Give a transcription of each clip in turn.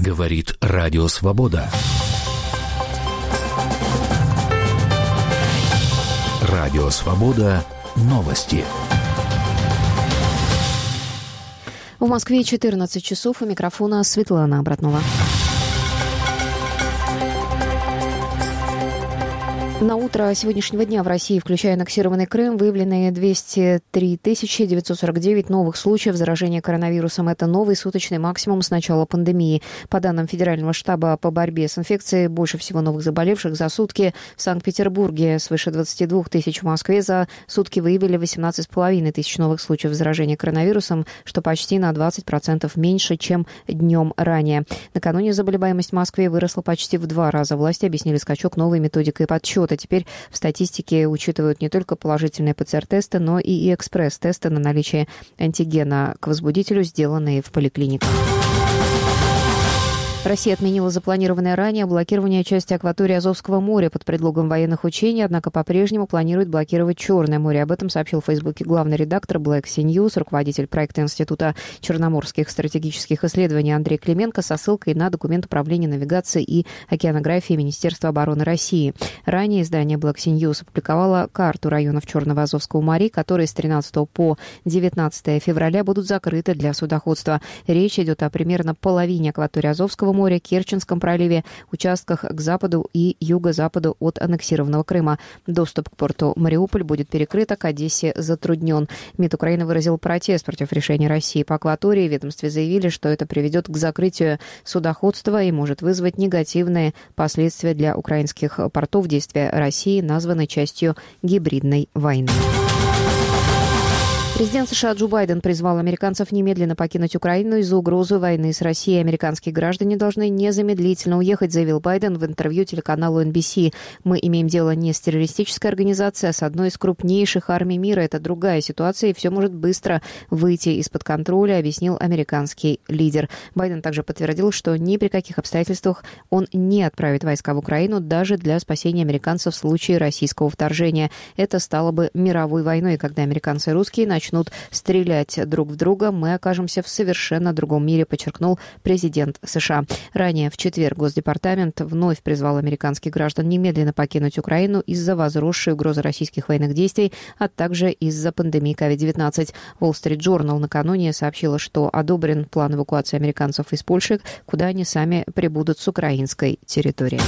Говорит Радио Свобода. Радио Свобода. Новости. В Москве 14 часов. У микрофона Светлана Обратнова. На утро сегодняшнего дня в России, включая аннексированный Крым, выявлены 203 949 новых случаев заражения коронавирусом. Это новый суточный максимум с начала пандемии. По данным Федерального штаба по борьбе с инфекцией, больше всего новых заболевших за сутки в Санкт-Петербурге. Свыше 22 тысяч в Москве. За сутки выявили 18,5 тысяч новых случаев заражения коронавирусом, что почти на 20% меньше, чем днем ранее. Накануне заболеваемость в Москве выросла почти в 2 раза. Власти объяснили скачок новой методикой подсчета. Теперь в статистике учитывают не только положительные ПЦР-тесты, но и экспресс-тесты на наличие антигена к возбудителю, сделанные в поликлиниках. Россия отменила запланированное ранее блокирование части акватории Азовского моря под предлогом военных учений, однако по-прежнему планирует блокировать Черное море. Об этом сообщил в Фейсбуке главный редактор Black Sea News, руководитель проекта Института черноморских стратегических исследований Андрей Клименко со ссылкой на документ управления навигации и океанографии Министерства обороны России. Ранее издание Black Sea News опубликовало карту районов Черного и Азовского морей, которые с 13 по 19 февраля будут закрыты для судоходства. Речь идет о примерно половине акватории Азовского моря, Керченском проливе, участках к западу и юго-западу от аннексированного Крыма. Доступ к порту Мариуполь будет перекрыт, а к Одессе затруднен. МИД Украины выразил протест против решения России по акватории. В ведомстве заявили, что это приведет к закрытию судоходства и может вызвать негативные последствия для украинских портов. Действия России названы частью гибридной войны. Президент США Джо Байден призвал американцев немедленно покинуть Украину из-за угрозы войны с Россией. Американские граждане должны незамедлительно уехать, заявил Байден в интервью телеканалу NBC. «Мы имеем дело не с террористической организацией, а с одной из крупнейших армий мира. Это другая ситуация, и все может быстро выйти из-под контроля», объяснил американский лидер. Байден также подтвердил, что ни при каких обстоятельствах он не отправит войска в Украину даже для спасения американцев в случае российского вторжения. Это стало бы мировой войной, когда американцы и русские начнут стрелять друг в друга, мы окажемся в совершенно другом мире, подчеркнул президент США. Ранее в четверг Госдепартамент вновь призвал американских граждан немедленно покинуть Украину из-за возросшей угрозы российских военных действий, а также из-за пандемии COVID-19. Wall Street Journal накануне сообщила, что одобрен план эвакуации американцев из Польши, куда они сами прибудут с украинской территории.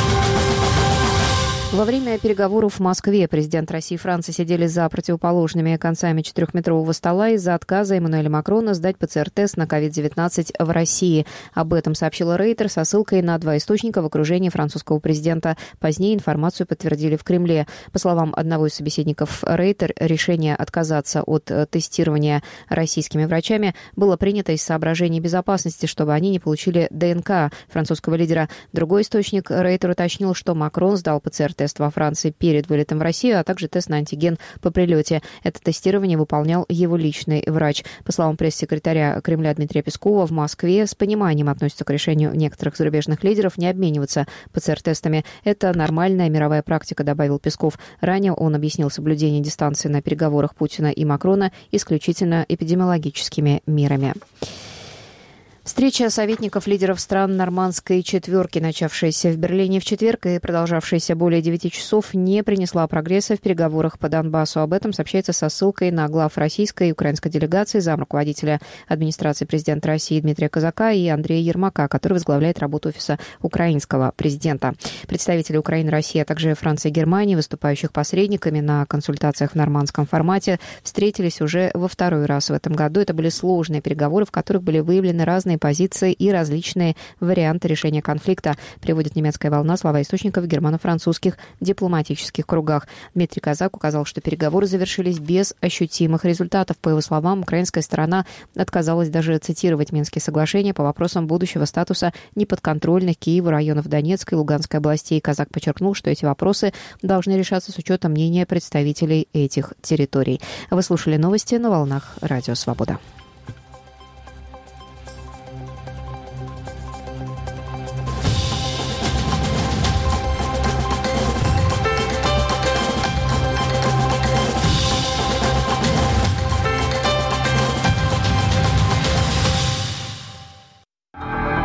Во время переговоров в Москве президент России и Франции сидели за противоположными концами 4-метрового стола из-за отказа Эммануэля Макрона сдать ПЦР-тест на COVID-19 в России. Об этом сообщила Рейтер со ссылкой на 2 источника в окружении французского президента. Позднее информацию подтвердили в Кремле. По словам одного из собеседников Рейтер, решение отказаться от тестирования российскими врачами было принято из соображений безопасности, чтобы они не получили ДНК французского лидера. Другой источник Рейтер уточнил, что Макрон сдал ПЦР-тест во Франции перед вылетом в Россию, а также тест на антиген по прилете. Это тестирование выполнял его личный врач. По словам пресс-секретаря Кремля Дмитрия Пескова, в Москве с пониманием относятся к решению некоторых зарубежных лидеров не обмениваться ПЦР-тестами. Это нормальная мировая практика, добавил Песков. Ранее он объяснил соблюдение дистанции на переговорах Путина и Макрона исключительно эпидемиологическими мерами. Встреча советников лидеров стран Нормандской четверки, начавшаяся в Берлине в четверг и продолжавшаяся более 9 часов, не принесла прогресса в переговорах по Донбассу. Об этом сообщается со ссылкой на глав российской и украинской делегации, замруководителя администрации президента России Дмитрия Козака и Андрея Ермака, который возглавляет работу офиса украинского президента. Представители Украины, России, а также Франции и Германии, выступающих посредниками на консультациях в нормандском формате, встретились уже во 2-й раз в этом году. Это были сложные переговоры, в которых были выявлены разные позиции и различные варианты решения конфликта, приводит «Немецкая волна» слова источников в германо-французских дипломатических кругах. Дмитрий Козак указал, что переговоры завершились без ощутимых результатов. По его словам, украинская сторона отказалась даже цитировать Минские соглашения по вопросам будущего статуса неподконтрольных Киеву районов Донецкой и Луганской областей. Козак подчеркнул, что эти вопросы должны решаться с учетом мнения представителей этих территорий. Вы слушали новости на волнах Радио Свобода.